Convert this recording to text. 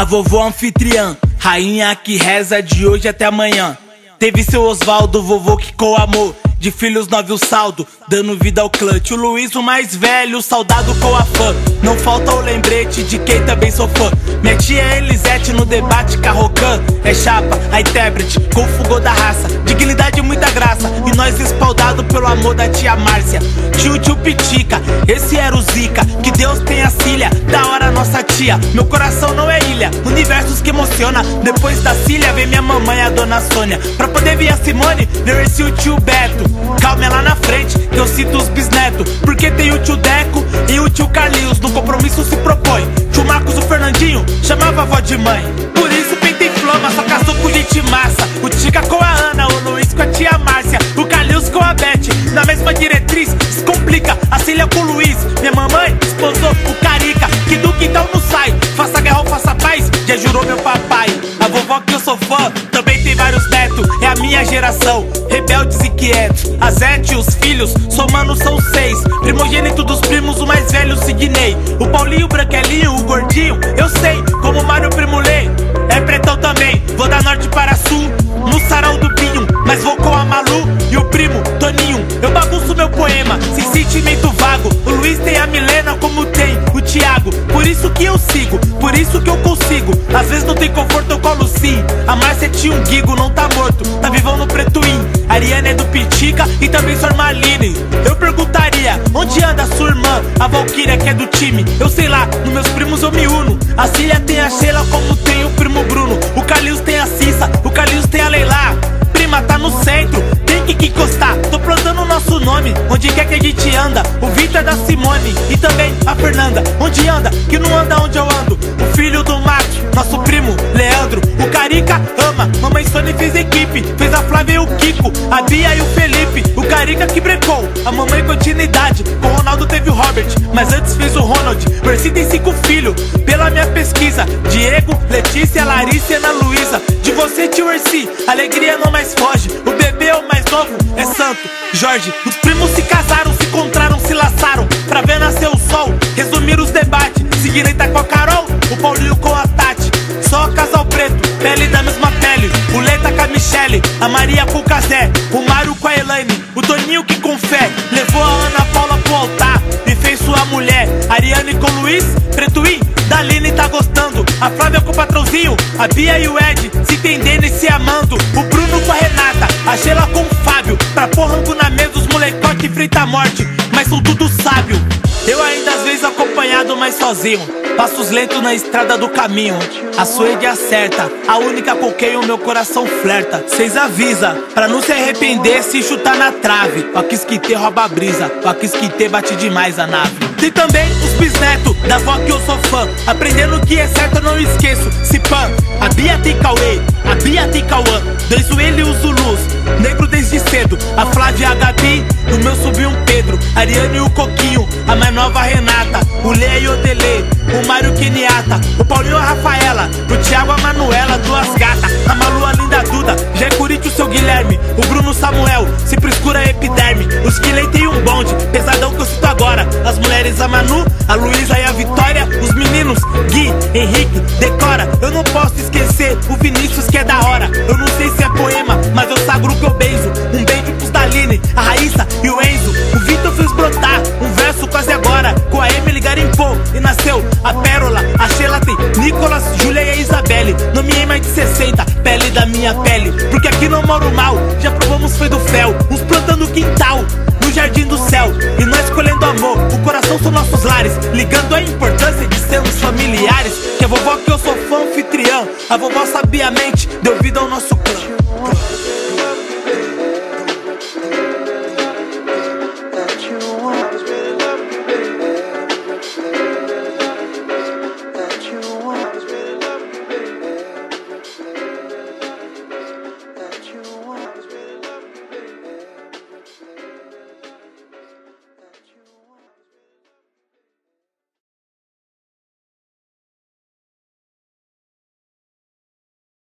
A vovó anfitriã, rainha que reza de hoje até amanhã. Teve seu Osvaldo, vovô que com amor, de filhos 9 o saldo, dando vida ao clã. Tio Luiz, o mais velho, saudado com a fã. Não falta o lembrete de quem também sou fã. Minha tia Elisete no debate Carrocan. É chapa, a intérprete, com fogor da raça. Dignidade e muita graça, e nós espaldado pelo amor da tia Márcia. Tio Pitica, esse era o Zica. Que Deus tenha Cília, da hora nossa tia. Meu coração não é ilha, universos que emociona. Depois da Cília vem minha mamãe, a dona Sônia. Pra poder vir a Simone, veio esse o tio Beto. Calma, é lá na frente que eu cito os bisnetos. Porque tem o tio Deco e o tio Carlinhos. No compromisso se propõe. Tio Marcos, o Fernandinho, chamava a avó de mãe. Por isso Penta Inflama, só casou com gente massa. O Tica com a Ana, o Luiz com a tia Márcia. O Carlinhos com a Beth, na mesma diretriz. Descomplica, a Cília com o Luiz. Minha mamãe esposou o Carica. Que do quintal não sai, faça guerra ou faça paz, já jurou meu papai. A vovó que eu sou fã, também tem vários netos. É a minha geração, rebeldes e quietos. A Zete e os filhos, somando são 6. Primogênito dos primos, o mais velho Sidney. O Paulinho, o Branquelinho, o Gordinho, eu sei, como o Mário Primo Lei. É pretão também, vou da norte para sul, no sarau do Pinho, mas vou com a Malu e o primo Toninho. Eu bagunço meu poema, sem sentimento vago. O Luiz tem a Milena como tem o Thiago. Por isso que eu sigo, por isso que eu consigo. Às vezes não tem conforto, eu colo sim. A Márcia tinha um Guigo, não tá morto, tá vivão no Pretuim. A Ariane é do Pitica e também sua irmã Aline. Eu perguntaria, onde anda sua irmã? A Valkyria que é do time, eu sei lá, nos meus primos eu me uno. A Cília tem a Sheila como tem o primo Bruno. O Carlinhos tem a Cissa, o Carlinhos tem a Leila. Prima tá no centro, tem que encostar. Tô plantando o nosso nome, onde quer que a gente anda. O Vitor é da Simone e também a Fernanda. Onde anda, que não anda onde eu ando. O filho do Mato, nosso primo Leandro. O Carica ama, mamãe Sônia fez equipe. Fez a Flávia e o Kiko, a Bia e o Felipe. O Carica que brecou, a mamãe continuidade. Com o Ronaldo teve o Robert, mas antes fez o Ronald. Mercy tem 5 filhos, pela minha pesquisa. Diego, Letícia, Larissa e Ana Luísa. De você, tio Mercy, alegria não mais foge. O bebê, o mais novo, é santo Jorge. Os primos se casaram, se encontraram, se laçaram pra ver nascer o sol, resumir os debates. Seguireta com a Carol, o Paulinho com a Tati. Só casal preto, pele da mesma pele. O Leta com a Michele, a Maria com o Cazé. O Mário com a Elaine, o Toninho que com fé levou a Ana Paula pro altar e fez sua mulher. Ariane com o Luiz, Pretuim, Daline tá gostando. A Flávia com o patrãozinho, a Bia e o Ed se entendendo e se amando. O Bruno com a Renata, a Sheila com o Fábio. Pra pôr rango na mesa os molecote enfrenta a morte, mas são tudo sábio. Eu ainda às vezes acompanhado, mas sozinho. Passos lentos na estrada do caminho. A Suede acerta, a única com quem o meu coração flerta. Cês avisa, pra não se arrepender se chutar na trave. O Aquisquite rouba a brisa, o Aquisquite bate demais a nave. Tem também os bisnetos da avó que eu sou fã. Aprendendo o que é certo eu não esqueço. Cipã, a Bia tem Cauê, a Bia tem Cauã. Dois Will e os Zulus, negro desde cedo. A Flávia e a Gabi, no meu subiu um Pedro. Ariane e o Coquinho, a mais nova Renata. O Lea e o Dele, o Mário Keniata. O Paulinho e a Rafaela, o Thiago e a Manuela. Duas gatas, a Malu, a linda Duda. Já é Curitiba o seu Guilherme. O Bruno Samuel, se prescura epiderme. Os Killen tem um bonde, pesadão que eu cito agora. As mulheres a Manu, a Luísa e a Vitória. Os meninos, Gui, Henrique, decora. Eu não posso esquecer o Vinícius que é da hora. Eu não sei se é poema, mas eu sagro que eu beijo. Um beijo pros Daline, a Raíssa e o Enzo. O Vitor fez brotar um verso quase agora. Com a Emily garimpou e nasceu a Pérola. A Sheila tem Nicolas, Júlia e a Isabelle. Não me mais de 60, pele da minha pele. Porque aqui não moro mal, já provamos foi do fel. Uns plantando quintal, no jardim do céu. E nós escolhendo amor, o coração são nossos lares. Ligando a importância de sermos familiares. Que a vovó que eu sou fã anfitriã, a vovó sabiamente deu vida ao nosso